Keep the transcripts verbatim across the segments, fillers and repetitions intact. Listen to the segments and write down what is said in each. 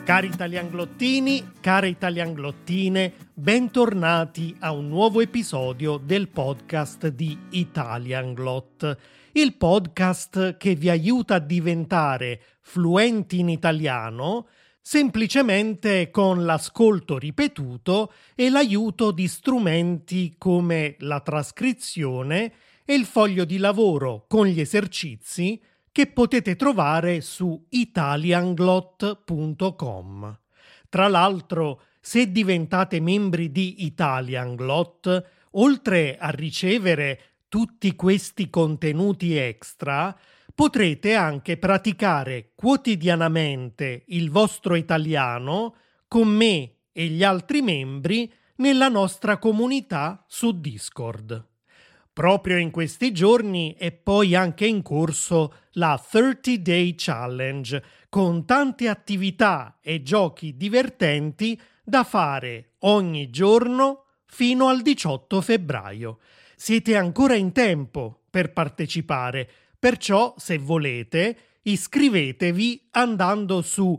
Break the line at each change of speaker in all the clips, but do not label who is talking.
Cari italianglottini, care italianglottine, bentornati a un nuovo episodio del podcast di Italianglot, il podcast che vi aiuta a diventare fluenti in italiano semplicemente con l'ascolto ripetuto e l'aiuto di strumenti come la trascrizione e il foglio di lavoro con gli esercizi che potete trovare su italianglot punto com. Tra l'altro, se diventate membri di Italianglot, oltre a ricevere tutti questi contenuti extra, potrete anche praticare quotidianamente il vostro italiano con me e gli altri membri nella nostra comunità su Discord. Proprio in questi giorni è poi anche in corso la thirty day challenge, con tante attività e giochi divertenti da fare ogni giorno fino al diciotto febbraio. Siete ancora in tempo per partecipare, perciò se volete iscrivetevi andando su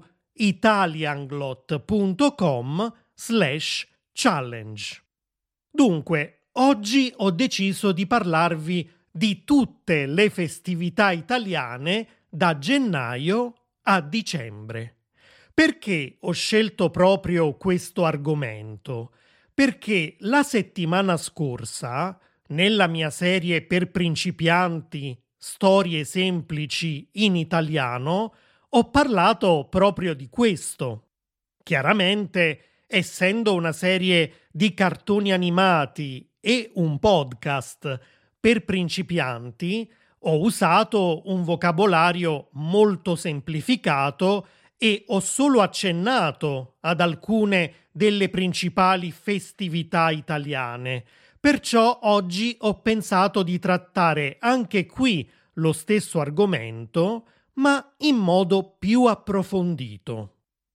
italianglot punto com slash challenge. Dunque, oggi ho deciso di parlarvi di tutte le festività italiane da gennaio a dicembre. Perché ho scelto proprio questo argomento? Perché la settimana scorsa, nella mia serie per principianti Storie semplici in italiano, ho parlato proprio di questo. Chiaramente, essendo una serie di cartoni animati e un podcast per principianti, ho usato un vocabolario molto semplificato e ho solo accennato ad alcune delle principali festività italiane. Perciò oggi ho pensato di trattare anche qui lo stesso argomento, ma in modo più approfondito.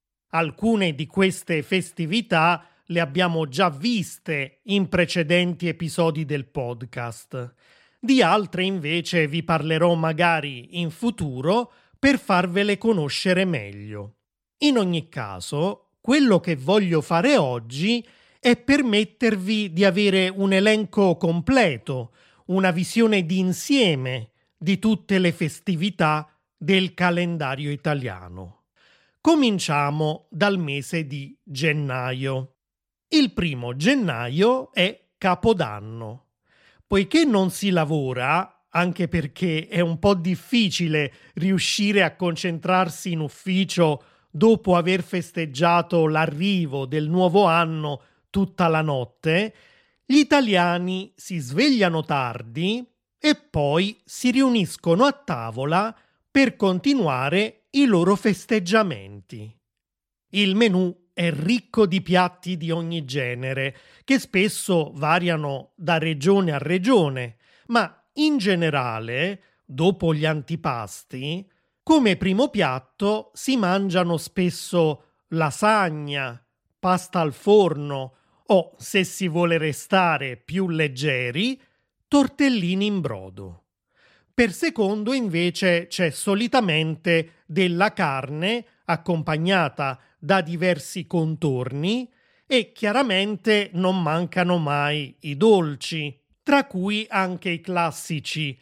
Alcune di queste festività le abbiamo già viste in precedenti episodi del podcast. Di altre invece vi parlerò magari in futuro per farvele conoscere meglio. In ogni caso, quello che voglio fare oggi è permettervi di avere un elenco completo, una visione d'insieme di tutte le festività del calendario italiano. Cominciamo dal mese di gennaio. Il primo gennaio è Capodanno. Poiché non si lavora, anche perché è un po' difficile riuscire a concentrarsi in ufficio dopo aver festeggiato l'arrivo del nuovo anno tutta la notte, gli italiani si svegliano tardi e poi si riuniscono a tavola per continuare i loro festeggiamenti. Il menù è ricco di piatti di ogni genere, che spesso variano da regione a regione, ma in generale, dopo gli antipasti, come primo piatto si mangiano spesso lasagna, pasta al forno o, se si vuole restare più leggeri, tortellini in brodo. Per secondo invece c'è solitamente della carne accompagnata da diversi contorni e chiaramente non mancano mai i dolci, tra cui anche i classici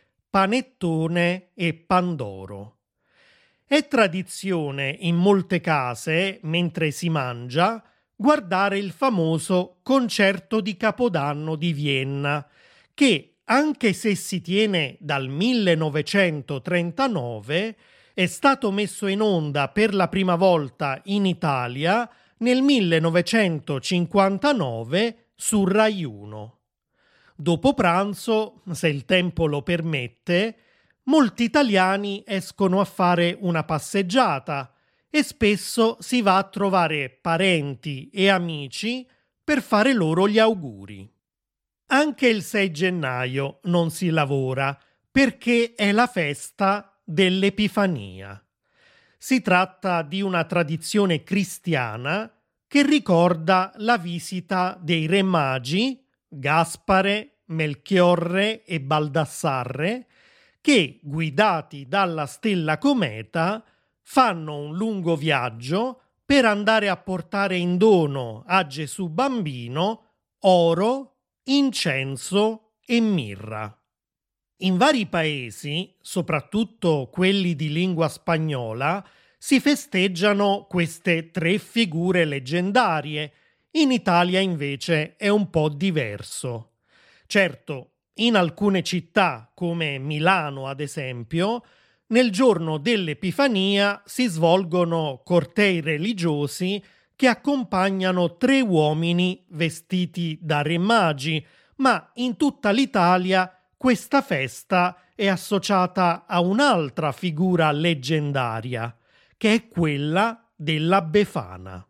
panettone e pandoro. È tradizione in molte case, mentre si mangia, guardare il famoso concerto di Capodanno di Vienna, che, anche se si tiene dal millenovecentotrentanove, è stato messo in onda per la prima volta in Italia nel millenovecentocinquantanove su Rai uno. Dopo pranzo, se il tempo lo permette, molti italiani escono a fare una passeggiata e spesso si va a trovare parenti e amici per fare loro gli auguri. Anche il sei gennaio non si lavora perché è la festa dell'Epifania. Si tratta di una tradizione cristiana che ricorda la visita dei re magi Gaspare, Melchiorre e Baldassarre che, guidati dalla stella cometa, fanno un lungo viaggio per andare a portare in dono a Gesù bambino oro, incenso e mirra. In vari paesi, soprattutto quelli di lingua spagnola, si festeggiano queste tre figure leggendarie. In Italia invece è un po' diverso. Certo, in alcune città, come Milano ad esempio, nel giorno dell'Epifania si svolgono cortei religiosi che accompagnano tre uomini vestiti da re magi, ma in tutta l'Italia questa festa è associata a un'altra figura leggendaria, che è quella della Befana.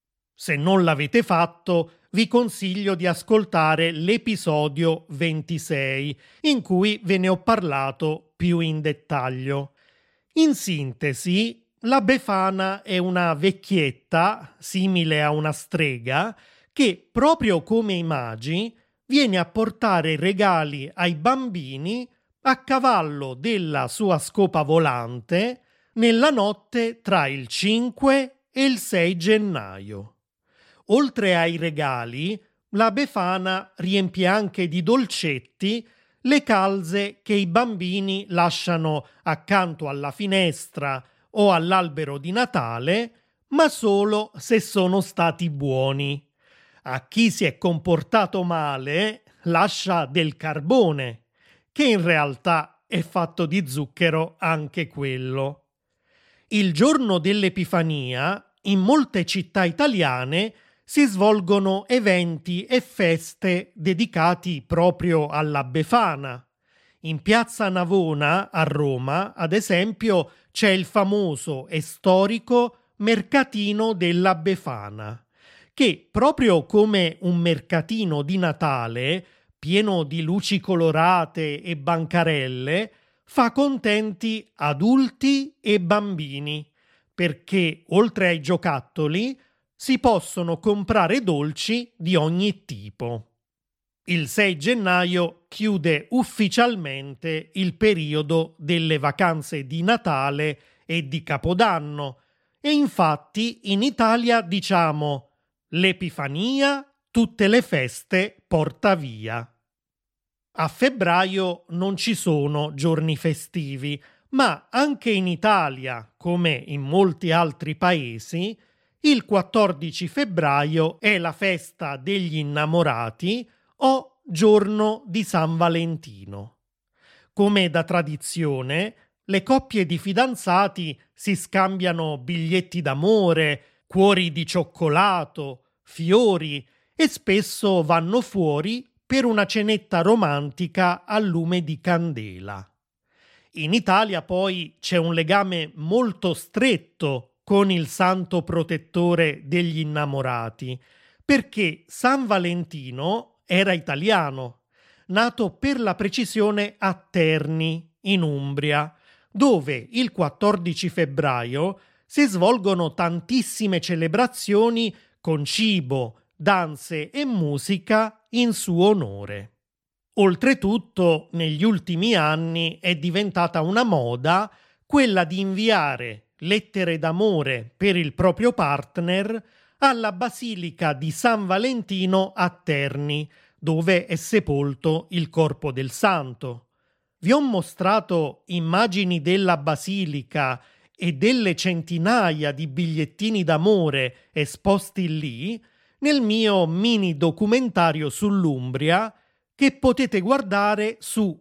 Se non l'avete fatto, vi consiglio di ascoltare l'episodio ventisei, in cui ve ne ho parlato più in dettaglio. In sintesi, la Befana è una vecchietta, simile a una strega, che, proprio come i magi, viene a portare regali ai bambini a cavallo della sua scopa volante nella notte tra il cinque e il sei gennaio. Oltre ai regali, la Befana riempie anche di dolcetti le calze che i bambini lasciano accanto alla finestra o all'albero di Natale, ma solo se sono stati buoni. A chi si è comportato male lascia del carbone, che in realtà è fatto di zucchero anche quello. Il giorno dell'Epifania, in molte città italiane, si svolgono eventi e feste dedicati proprio alla Befana. In piazza Navona, a Roma, ad esempio, c'è il famoso e storico Mercatino della Befana, che, proprio come un mercatino di Natale, pieno di luci colorate e bancarelle, fa contenti adulti e bambini, perché, oltre ai giocattoli, si possono comprare dolci di ogni tipo. Il sei gennaio chiude ufficialmente il periodo delle vacanze di Natale e di Capodanno e infatti in Italia diciamo l'Epifania, tutte le feste porta via. A febbraio non ci sono giorni festivi, ma anche in Italia, come in molti altri paesi, il quattordici febbraio è la festa degli innamorati o giorno di San Valentino. Come da tradizione, le coppie di fidanzati si scambiano biglietti d'amore, cuori di cioccolato, fiori e spesso vanno fuori per una cenetta romantica al lume di candela. In Italia poi c'è un legame molto stretto con il santo protettore degli innamorati, perché San Valentino era italiano, nato per la precisione a Terni, in Umbria, dove il quattordici febbraio si svolgono tantissime celebrazioni con cibo, danze e musica in suo onore. Oltretutto, negli ultimi anni è diventata una moda quella di inviare lettere d'amore per il proprio partner alla Basilica di San Valentino a Terni, dove è sepolto il corpo del santo. Vi ho mostrato immagini della basilica e delle centinaia di bigliettini d'amore esposti lì nel mio mini documentario sull'Umbria che potete guardare su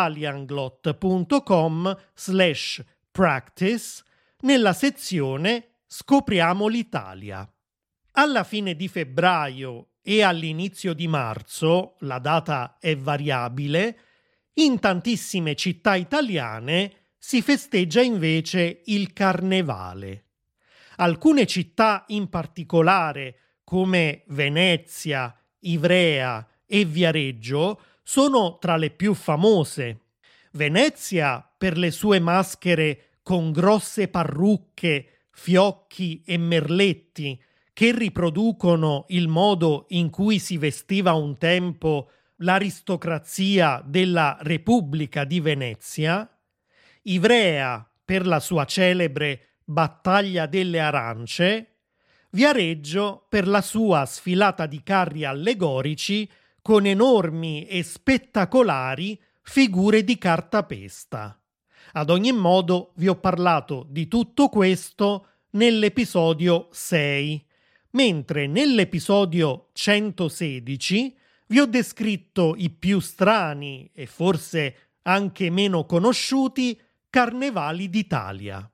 italianglot.com slash practice nella sezione Scopriamo l'Italia. Alla fine di febbraio e all'inizio di marzo, la data è variabile, in tantissime città italiane si festeggia invece il Carnevale. Alcune città in particolare, come Venezia, Ivrea e Viareggio, sono tra le più famose. Venezia per le sue maschere con grosse parrucche, fiocchi e merletti che riproducono il modo in cui si vestiva un tempo l'aristocrazia della Repubblica di Venezia, Ivrea per la sua celebre Battaglia delle Arance, Viareggio per la sua sfilata di carri allegorici con enormi e spettacolari figure di cartapesta. Ad ogni modo, vi ho parlato di tutto questo nell'episodio sei, mentre nell'episodio centosedici vi ho descritto i più strani e forse anche meno conosciuti carnevali d'Italia.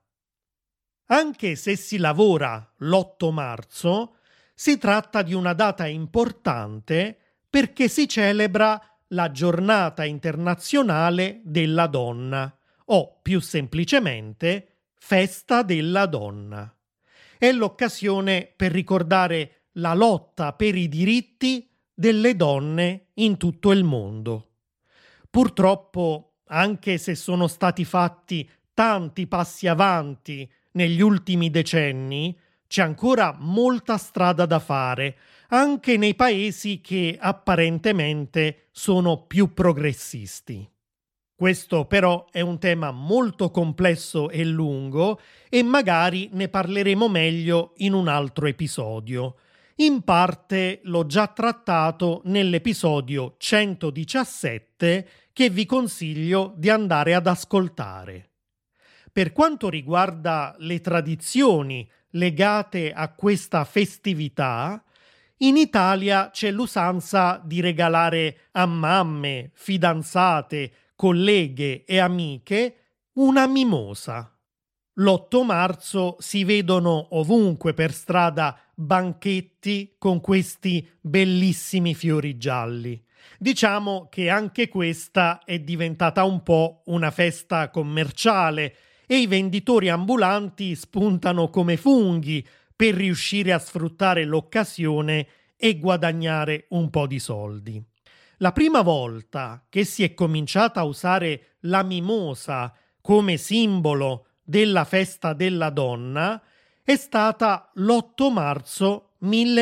Anche se si lavora l'otto marzo, si tratta di una data importante perché si celebra la Giornata internazionale della donna, o più semplicemente Festa della donna. È l'occasione per ricordare la lotta per i diritti delle donne in tutto il mondo. Purtroppo, anche se sono stati fatti tanti passi avanti negli ultimi decenni, c'è ancora molta strada da fare, anche nei paesi che apparentemente sono più progressisti. Questo però è un tema molto complesso e lungo e magari ne parleremo meglio in un altro episodio. In parte l'ho già trattato nell'episodio centodiciassette che vi consiglio di andare ad ascoltare. Per quanto riguarda le tradizioni legate a questa festività, in Italia c'è l'usanza di regalare a mamme, fidanzate, colleghe e amiche una mimosa. L'otto marzo si vedono ovunque per strada banchetti con questi bellissimi fiori gialli. Diciamo che anche questa è diventata un po' una festa commerciale e i venditori ambulanti spuntano come funghi per riuscire a sfruttare l'occasione e guadagnare un po' di soldi. La prima volta che si è cominciata a usare la mimosa come simbolo della festa della donna è stata l'otto marzo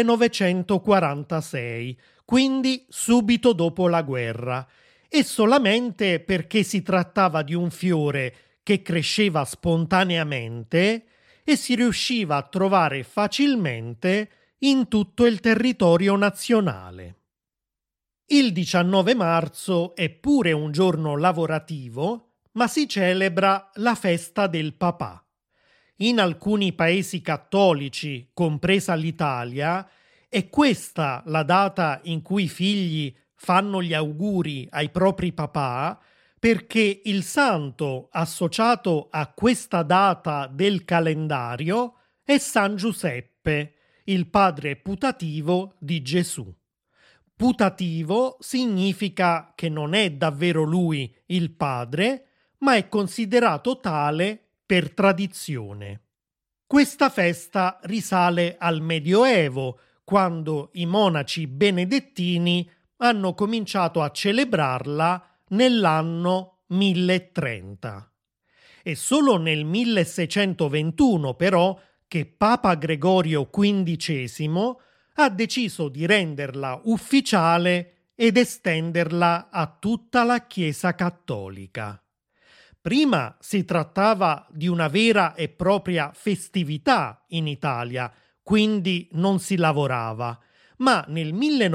millenovecentoquarantasei, quindi subito dopo la guerra, e solamente perché si trattava di un fiore che cresceva spontaneamente e si riusciva a trovare facilmente in tutto il territorio nazionale. Il diciannove marzo è pure un giorno lavorativo, ma si celebra la festa del papà. In alcuni paesi cattolici, compresa l'Italia, è questa la data in cui i figli fanno gli auguri ai propri papà, perché il santo associato a questa data del calendario è San Giuseppe, il padre putativo di Gesù. Putativo significa che non è davvero lui il padre, ma è considerato tale per tradizione. Questa festa risale al Medioevo, quando i monaci benedettini hanno cominciato a celebrarla nell'anno milletrenta. È solo nel milleseicentoventuno, però, che Papa Gregorio quindicesimo ha deciso di renderla ufficiale ed estenderla a tutta la Chiesa cattolica. Prima si trattava di una vera e propria festività in Italia, quindi non si lavorava, ma nel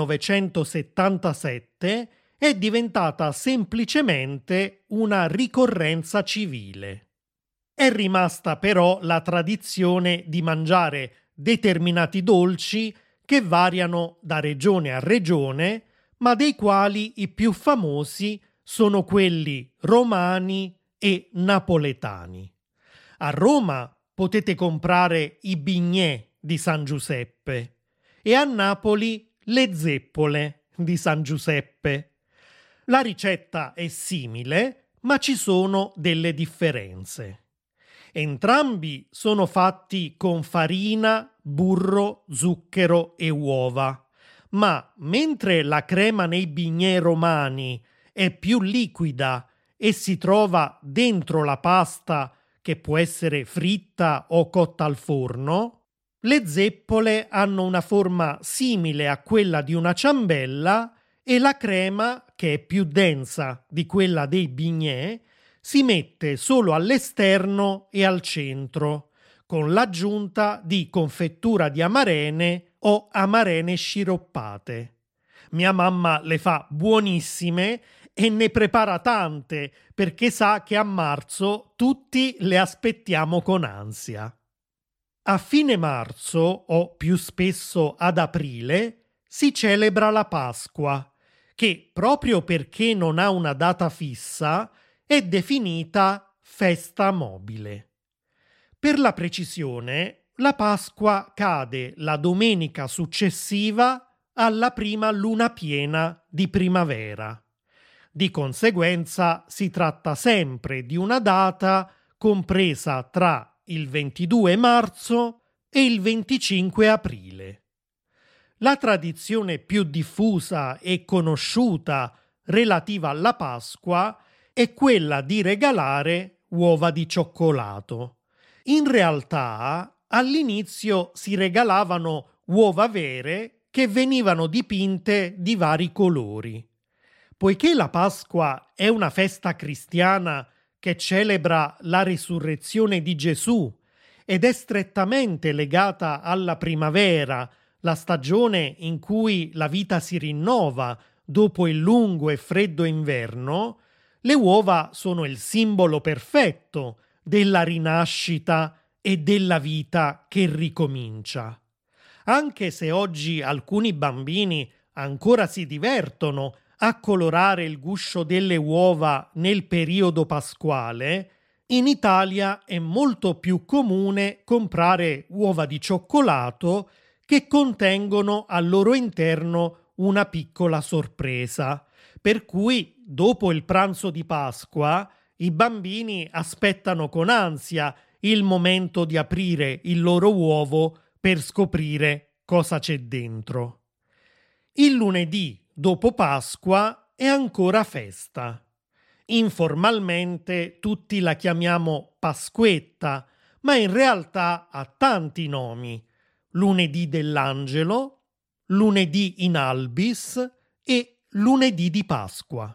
millenovecentosettantasette è diventata semplicemente una ricorrenza civile. È rimasta però la tradizione di mangiare determinati dolci che variano da regione a regione, ma dei quali i più famosi sono quelli romani e napoletani. A Roma potete comprare i bignè di San Giuseppe e a Napoli le zeppole di San Giuseppe. La ricetta è simile, ma ci sono delle differenze. Entrambi sono fatti con farina, burro, zucchero e uova, ma mentre la crema nei bignè romani è più liquida e si trova dentro la pasta che può essere fritta o cotta al forno, le zeppole hanno una forma simile a quella di una ciambella e la crema, che è più densa di quella dei bignè, si mette solo all'esterno e al centro, con l'aggiunta di confettura di amarene o amarene sciroppate. Mia mamma le fa buonissime e ne prepara tante perché sa che a marzo tutti le aspettiamo con ansia. A fine marzo, o più spesso ad aprile, si celebra la Pasqua, che proprio perché non ha una data fissa è definita festa mobile. Per la precisione, la Pasqua cade la domenica successiva alla prima luna piena di primavera. Di conseguenza si tratta sempre di una data compresa tra il ventidue marzo e il venticinque aprile. La tradizione più diffusa e conosciuta relativa alla Pasqua è quella di regalare uova di cioccolato. In realtà, all'inizio si regalavano uova vere che venivano dipinte di vari colori. Poiché la Pasqua è una festa cristiana che celebra la risurrezione di Gesù ed è strettamente legata alla primavera, la stagione in cui la vita si rinnova dopo il lungo e freddo inverno, le uova sono il simbolo perfetto della rinascita e della vita che ricomincia. Anche se oggi alcuni bambini ancora si divertono a colorare il guscio delle uova nel periodo pasquale, in Italia è molto più comune comprare uova di cioccolato che contengono al loro interno una piccola sorpresa, per cui dopo il pranzo di Pasqua i bambini aspettano con ansia il momento di aprire il loro uovo per scoprire cosa c'è dentro. Il lunedì dopo Pasqua è ancora festa. Informalmente tutti la chiamiamo Pasquetta, ma in realtà ha tanti nomi: lunedì dell'Angelo, lunedì in albis e lunedì di Pasqua.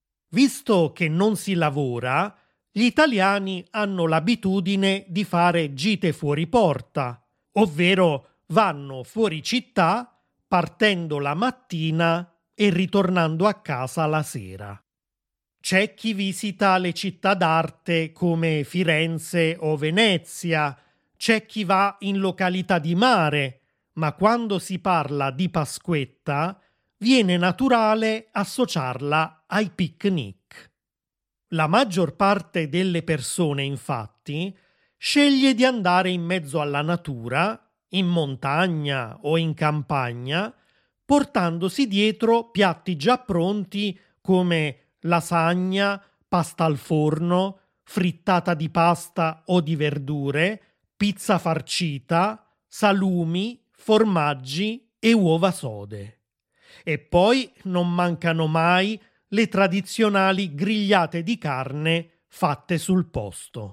Visto che non si lavora, gli italiani hanno l'abitudine di fare gite fuori porta, ovvero vanno fuori città partendo la mattina e ritornando a casa la sera. C'è chi visita le città d'arte come Firenze o Venezia, c'è chi va in località di mare, ma quando si parla di Pasquetta viene naturale associarla ai picnic. La maggior parte delle persone, infatti, sceglie di andare in mezzo alla natura, in montagna o in campagna, portandosi dietro piatti già pronti come lasagna, pasta al forno, frittata di pasta o di verdure, pizza farcita, salumi, formaggi e uova sode. E poi non mancano mai le tradizionali grigliate di carne fatte sul posto.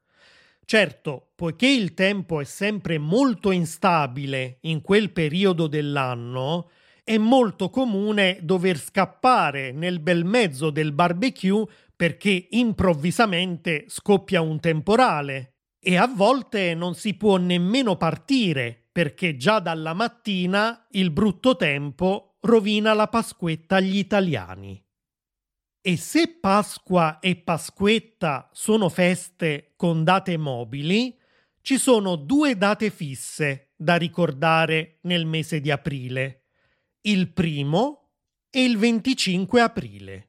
Certo, poiché il tempo è sempre molto instabile in quel periodo dell'anno, è molto comune dover scappare nel bel mezzo del barbecue perché improvvisamente scoppia un temporale e a volte non si può nemmeno partire perché già dalla mattina il brutto tempo rovina la Pasquetta agli italiani. E se Pasqua e Pasquetta sono feste con date mobili, ci sono due date fisse da ricordare nel mese di aprile: il primo e il venticinque aprile.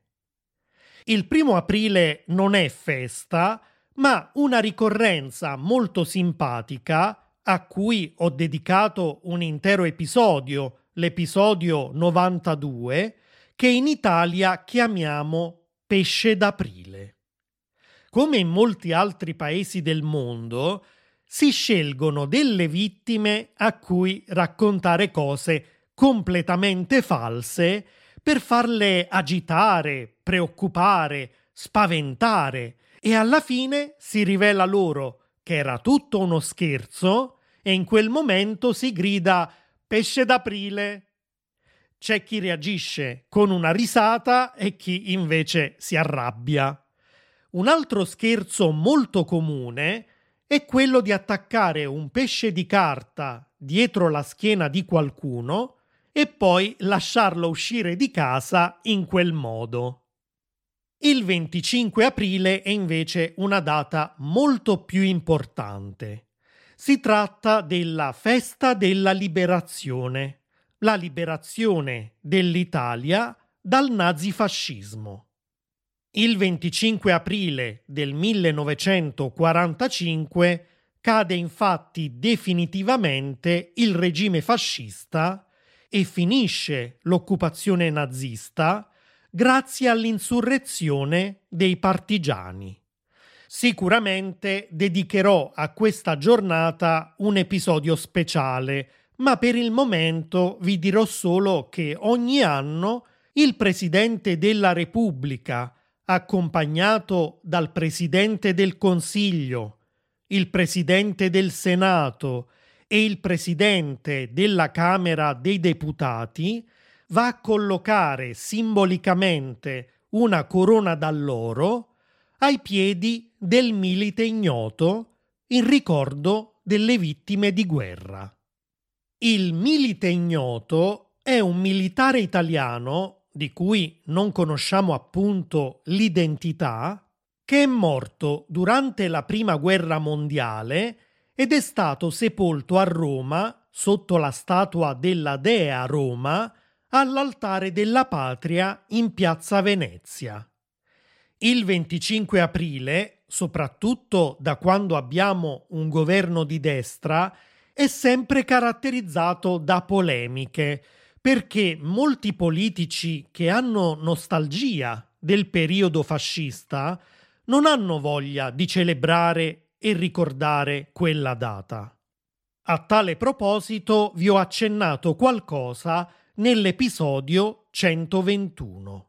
Il primo aprile non è festa, ma una ricorrenza molto simpatica a cui ho dedicato un intero episodio, l'episodio novantadue, che in Italia chiamiamo pesce d'aprile. Come in molti altri paesi del mondo, si scelgono delle vittime a cui raccontare cose completamente false per farle agitare, preoccupare, spaventare, e alla fine si rivela loro che era tutto uno scherzo e in quel momento si grida pesce d'aprile. C'è chi reagisce con una risata e chi invece si arrabbia. Un altro scherzo molto comune è quello di attaccare un pesce di carta dietro la schiena di qualcuno e poi lasciarlo uscire di casa in quel modo. Il venticinque aprile è invece una data molto più importante. Si tratta della Festa della Liberazione, la liberazione dell'Italia dal nazifascismo. Il venticinque aprile del millenovecentoquarantacinque cade infatti definitivamente il regime fascista e finisce l'occupazione nazista grazie all'insurrezione dei partigiani. Sicuramente dedicherò a questa giornata un episodio speciale, ma per il momento vi dirò solo che ogni anno il Presidente della Repubblica, accompagnato dal Presidente del Consiglio, il Presidente del Senato e il Presidente della Camera dei Deputati, va a collocare simbolicamente una corona d'alloro ai piedi del milite ignoto in ricordo delle vittime di guerra. Il milite ignoto è un militare italiano di cui non conosciamo appunto l'identità, che è morto durante la Prima Guerra Mondiale ed è stato sepolto a Roma sotto la statua della Dea Roma all'Altare della Patria in Piazza Venezia. Il venticinque aprile, soprattutto da quando abbiamo un governo di destra, è sempre caratterizzato da polemiche, perché molti politici che hanno nostalgia del periodo fascista non hanno voglia di celebrare e ricordare quella data. A tale proposito vi ho accennato qualcosa nell'episodio centoventuno.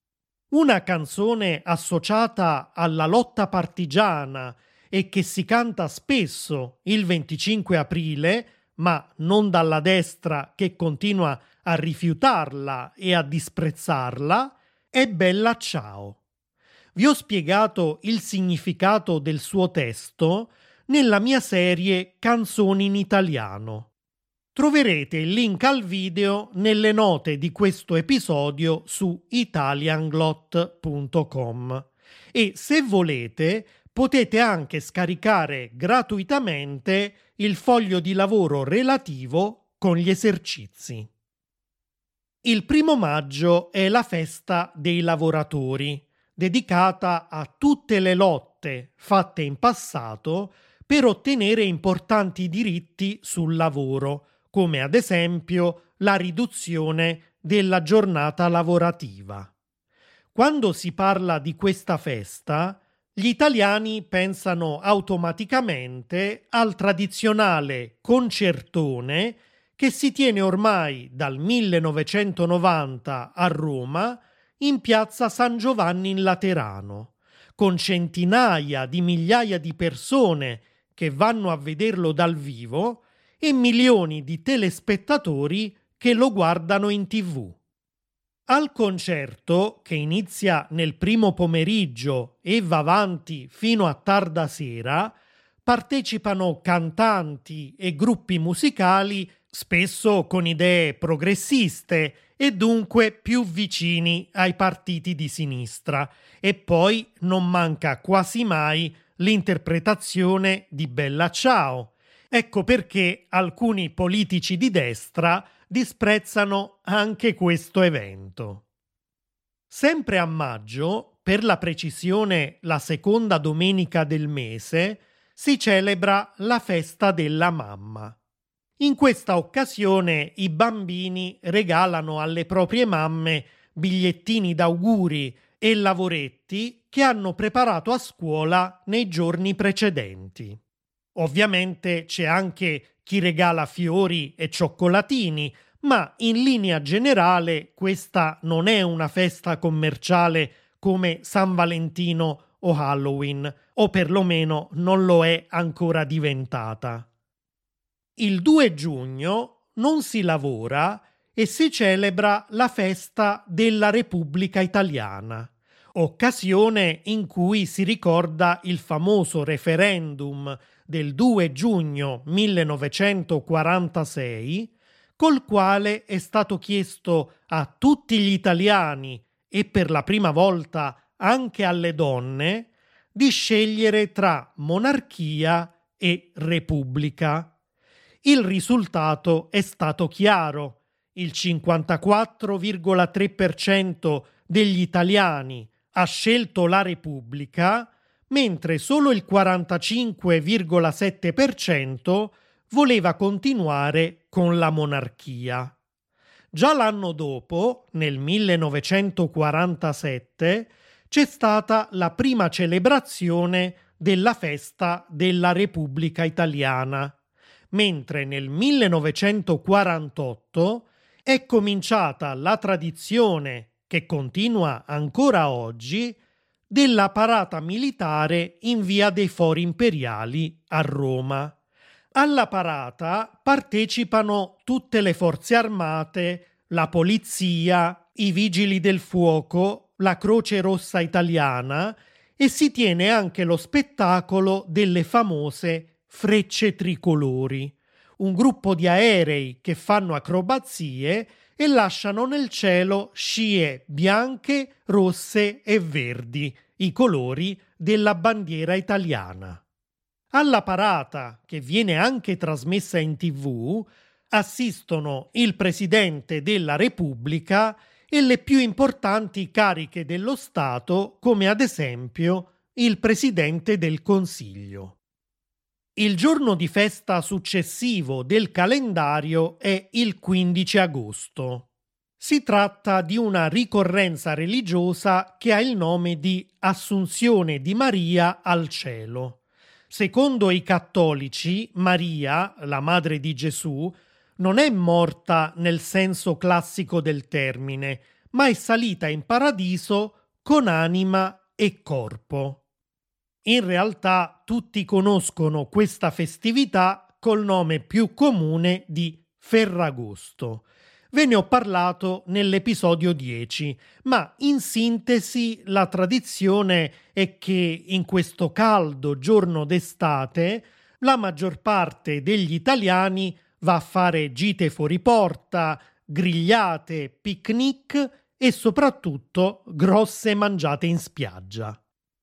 Una canzone associata alla lotta partigiana e che si canta spesso il venticinque aprile, ma non dalla destra che continua a rifiutarla e a disprezzarla, è Bella Ciao. Vi ho spiegato il significato del suo testo nella mia serie Canzoni in italiano. Troverete il link al video nelle note di questo episodio su italianglot punto com e se volete potete anche scaricare gratuitamente il foglio di lavoro relativo con gli esercizi. Il primo maggio è la festa dei lavoratori, dedicata a tutte le lotte fatte in passato per ottenere importanti diritti sul lavoro, come ad esempio la riduzione della giornata lavorativa. Quando si parla di questa festa, gli italiani pensano automaticamente al tradizionale concertone che si tiene ormai dal millenovecentonovanta a Roma in piazza San Giovanni in Laterano, con centinaia di migliaia di persone che vanno a vederlo dal vivo e milioni di telespettatori che lo guardano in tivù. Al concerto, che inizia nel primo pomeriggio e va avanti fino a tarda sera, partecipano cantanti e gruppi musicali spesso con idee progressiste e dunque più vicini ai partiti di sinistra, e poi non manca quasi mai l'interpretazione di Bella Ciao. Ecco perché alcuni politici di destra disprezzano anche questo evento. Sempre a maggio, per la precisione la seconda domenica del mese, si celebra la festa della mamma. In questa occasione i bambini regalano alle proprie mamme bigliettini d'auguri e lavoretti che hanno preparato a scuola nei giorni precedenti. Ovviamente c'è anche chi regala fiori e cioccolatini, ma in linea generale questa non è una festa commerciale come San Valentino o Halloween, o perlomeno non lo è ancora diventata. Il due giugno non si lavora e si celebra la festa della Repubblica Italiana, occasione in cui si ricorda il famoso referendum del due giugno millenovecentoquarantasei, col quale è stato chiesto a tutti gli italiani e per la prima volta anche alle donne di scegliere tra monarchia e repubblica. Il risultato è stato chiaro: il cinquantaquattro virgola tre per cento degli italiani ha scelto la repubblica, mentre solo il quarantacinque virgola sette per cento voleva continuare con la monarchia. Già l'anno dopo, nel millenovecentoquarantasette, c'è stata la prima celebrazione della festa della Repubblica Italiana, mentre nel millenovecentoquarantotto è cominciata la tradizione, che continua ancora oggi, della parata militare in via dei Fori Imperiali a Roma. Alla parata partecipano tutte le forze armate, la polizia, i vigili del fuoco, la Croce Rossa Italiana e si tiene anche lo spettacolo delle famose frecce tricolori, un gruppo di aerei che fanno acrobazie e lasciano nel cielo scie bianche, rosse e verdi, i colori della bandiera italiana. Alla parata, che viene anche trasmessa in tivù, assistono il Presidente della Repubblica e le più importanti cariche dello Stato, come ad esempio il Presidente del Consiglio. Il giorno di festa successivo del calendario è il quindici agosto. Si tratta di una ricorrenza religiosa che ha il nome di Assunzione di Maria al cielo. Secondo i cattolici, Maria, la madre di Gesù, non è morta nel senso classico del termine, ma è salita in paradiso con anima e corpo. In realtà tutti conoscono questa festività col nome più comune di Ferragosto. Ve ne ho parlato nell'episodio dieci, ma in sintesi la tradizione è che in questo caldo giorno d'estate la maggior parte degli italiani va a fare gite fuori porta, grigliate, picnic e soprattutto grosse mangiate in spiaggia.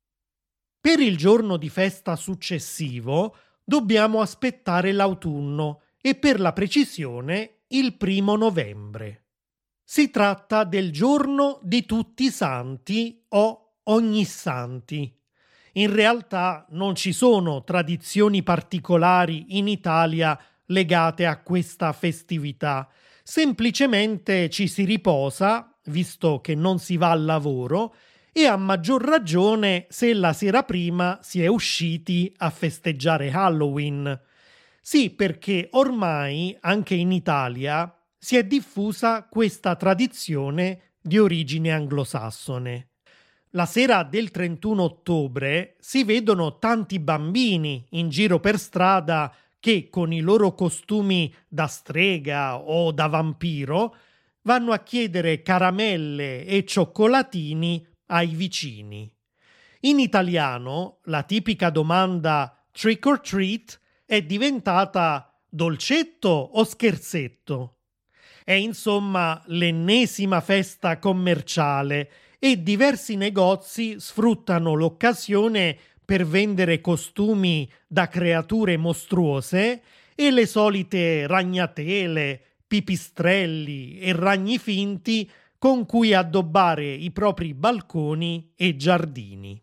Per il giorno di festa successivo dobbiamo aspettare l'autunno e per la precisione il primo novembre. Si tratta del giorno di tutti i santi o ognissanti. In realtà non ci sono tradizioni particolari in Italia legate a questa festività, semplicemente ci si riposa, visto che non si va al lavoro, e a maggior ragione se la sera prima si è usciti a festeggiare Halloween. Sì, perché ormai anche in Italia si è diffusa questa tradizione di origine anglosassone. La sera del trentuno ottobre si vedono tanti bambini in giro per strada che con i loro costumi da strega o da vampiro vanno a chiedere caramelle e cioccolatini ai vicini. In italiano la tipica domanda trick or treat è diventata dolcetto o scherzetto. È insomma l'ennesima festa commerciale e diversi negozi sfruttano l'occasione per vendere costumi da creature mostruose e le solite ragnatele, pipistrelli e ragni finti con cui addobbare i propri balconi e giardini.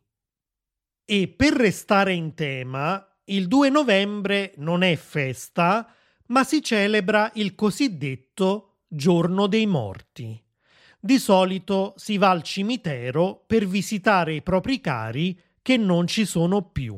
E per restare in tema, il due novembre non è festa, ma si celebra il cosiddetto Giorno dei Morti. Di solito si va al cimitero per visitare i propri cari che non ci sono più.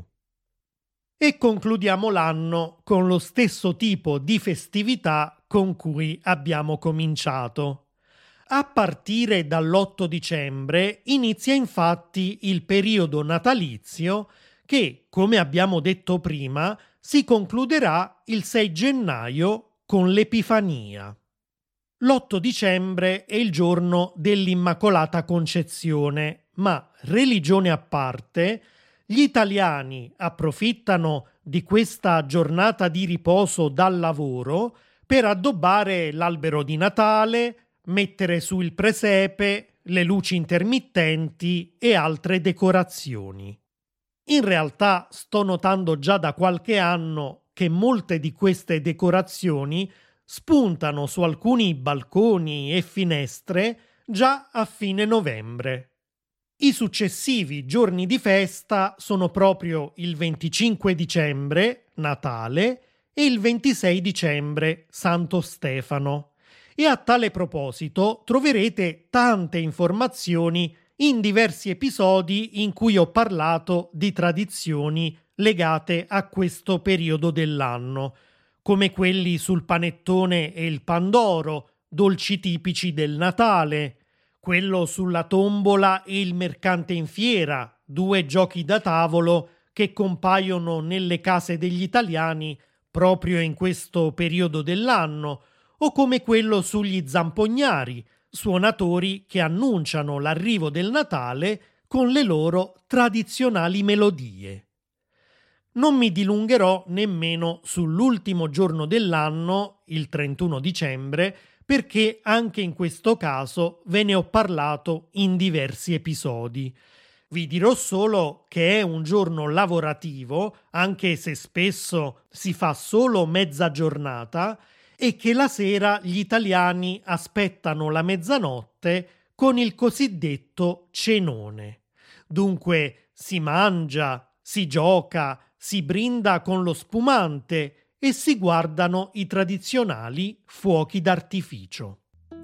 E concludiamo l'anno con lo stesso tipo di festività con cui abbiamo cominciato. A partire dall'otto dicembre inizia infatti il periodo natalizio che, come abbiamo detto prima, si concluderà il sei gennaio con l'Epifania. L'otto dicembre è il giorno dell'Immacolata Concezione, ma religione a parte, gli italiani approfittano di questa giornata di riposo dal lavoro per addobbare l'albero di Natale, mettere su il presepe, le luci intermittenti e altre decorazioni. In realtà sto notando già da qualche anno che molte di queste decorazioni spuntano su alcuni balconi e finestre già a fine novembre. I successivi giorni di festa sono proprio il venticinque dicembre, Natale, e il ventisei dicembre, Santo Stefano. E a tale proposito troverete tante informazioni in diversi episodi in cui ho parlato di tradizioni legate a questo periodo dell'anno, come quelli sul panettone e il pandoro, dolci tipici del Natale, quello sulla tombola e il mercante in fiera, due giochi da tavolo che compaiono nelle case degli italiani proprio in questo periodo dell'anno, o come quello sugli zampognari, suonatori che annunciano l'arrivo del Natale con le loro tradizionali melodie. Non mi dilungherò nemmeno sull'ultimo giorno dell'anno, il trentuno dicembre, perché anche in questo caso ve ne ho parlato in diversi episodi. Vi dirò solo che è un giorno lavorativo, anche se spesso si fa solo mezza giornata, e che la sera gli italiani aspettano la mezzanotte con il cosiddetto cenone. Dunque si mangia, si gioca, si brinda con lo spumante e si guardano i tradizionali fuochi d'artificio.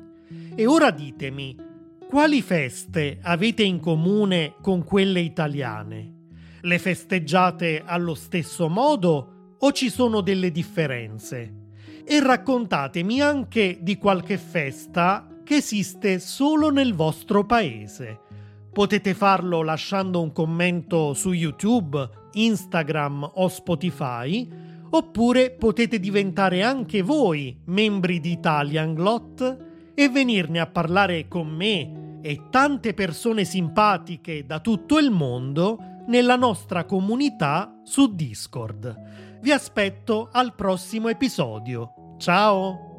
E ora ditemi, quali feste avete in comune con quelle italiane? Le festeggiate allo stesso modo o ci sono delle differenze? E raccontatemi anche di qualche festa che esiste solo nel vostro paese. Potete farlo lasciando un commento su YouTube, Instagram o Spotify, oppure potete diventare anche voi membri di Italianglot e venirne a parlare con me e tante persone simpatiche da tutto il mondo nella nostra comunità su Discord. Vi aspetto al prossimo episodio. Ciao!